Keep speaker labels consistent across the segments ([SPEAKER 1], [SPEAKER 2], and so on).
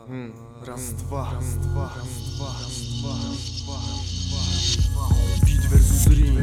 [SPEAKER 1] Raz, dwa. Beat versus Rim.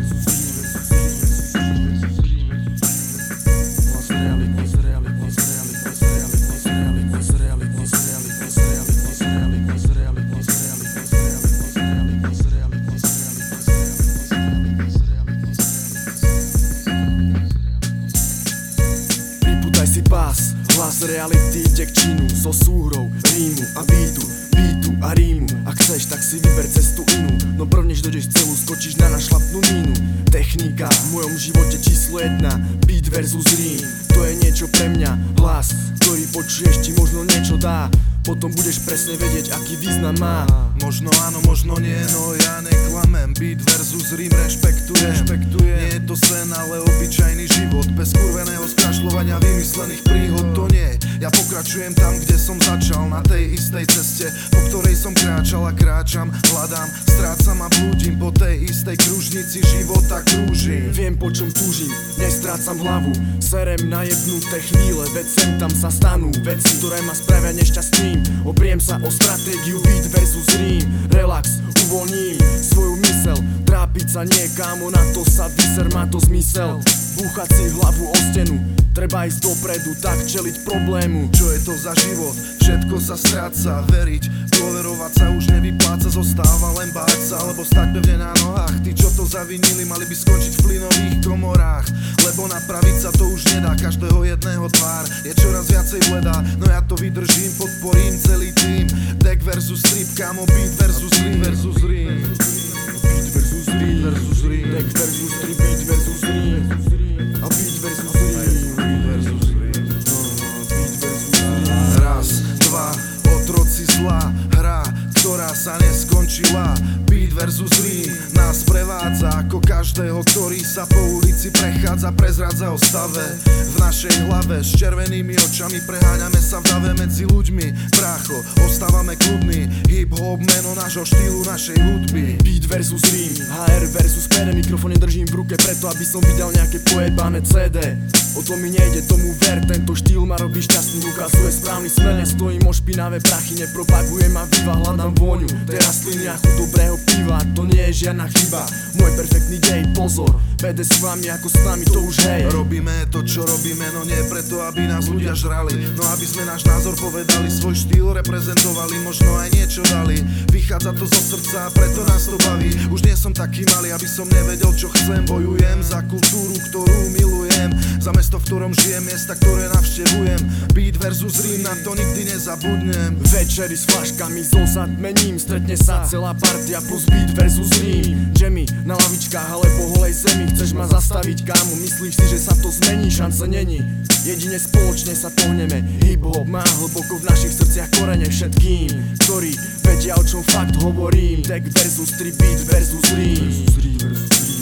[SPEAKER 1] Pripútaj si pás, hlas reality ide k činu, so súhrou, rímu a beatu a rímu. Ak chceš, tak si vyber cestu inú, no prv než dojdeš celú, skočíš na našlapnú mínu. Technika v mojom živote číslo 1, beat versus rím. To je niečo pre mňa, hlas, ktorý počuješ, ti možno niečo dá. Potom budeš presne vedieť, aký význam má.
[SPEAKER 2] Možno áno, možno nie, no ja neklamem. Beat versus rím rešpektujem. Nie je to sen, ale obyčajný život. Bez kurveného skrašľovania vymyslených príhod to nie. Ja pokračujem tam, kde som začal, na tej istej ceste, po ktorej som kráčal a kráčam. Hľadám, strácam a blúdim, po tej istej kružnici života krúžim.
[SPEAKER 1] Viem, po čom túžim, nestrácam hlavu. Serem na jebnuté chvíle, veď sem tam sa stanú veci, ktoré ma spravia nešťastným. Opriem sa o stratégiu beat versus rím. Relax, uvoľním svoju mysel. Trápiť sa nie, kámo, na to sa vyser, má to zmysel. Búchať si hlavu o stenu, treba ísť dopredu, tak čeliť problému.
[SPEAKER 2] Čo je to za život? Všetko sa stráca. Veriť, dôverovať sa už nevypláca. Zostáva len báť sa, alebo stať pevne na nohách. Tí, čo to zavinili, mali by skončiť v plynových komorách. Lebo napraviť sa to už nedá, každého jedného tvár je čoraz viacej bledá. No ja to vydržím, podporím celý tým. Deck versus strip, kámo, beat versus rím.
[SPEAKER 1] Beat versus rím. Deck versus strip, beat versus rím. A beat versus rím.
[SPEAKER 2] Raz, dva, otroci zla, hra, ktorá sa neskončila. Beat versus rím nás prevádza ako každého, ktorý sa po ulici prechádza, prezrádza o stave v našej hlave. S červenými očami preháňame sa v dave medzi ľuďmi. Brácho, ostávame kľudní, hip-hop meno nášho štýlu, našej hudby.
[SPEAKER 1] Beat versus rím, HR versus PD. Mikrofón držím v ruke preto, aby som videl nejaké pojebané CD. O to mi nejde, tomu ver, tento štýl ma robí šťastný, ukazuje správny smer. Nestojím o špinavé prachy, nepropagujem a viva, hľadám vôňu tej rastliny a chuť dobrého piva. To nie je žiadna chyba, môj perfektný dej, pozor, PD s vami ako s nami, to už hej.
[SPEAKER 2] Robíme to, čo robíme, no nie preto, aby nás ľudia žrali, no aby sme náš názor povedali, svoj štýl reprezentovali, možno aj niečo dali. Vychádza to zo srdca, preto nás to baví. Už nie som taký malý, aby som nevedel, čo chcem. Bojujem za kultúru, ktorú milujem, za mesto, v ktorom žijem, miesta, ktoré navštevujem. Beat versus rím, na to nikdy nezabudnem.
[SPEAKER 1] Večery s flaškami zo zatmením, stretne sa celá partia plus beat versus rím. Jammy na lavičkách, ale po holej zemi. Chceš ma zastaviť, kámo, myslíš si, že sa to zmení? Šance není, jedine spoločne sa pohneme. Hip-hop má hlboko v našich srdciach korene. Všetkým, ktorí vedia, o čom fakt hovorím. Deck versus strip, beat versus rím.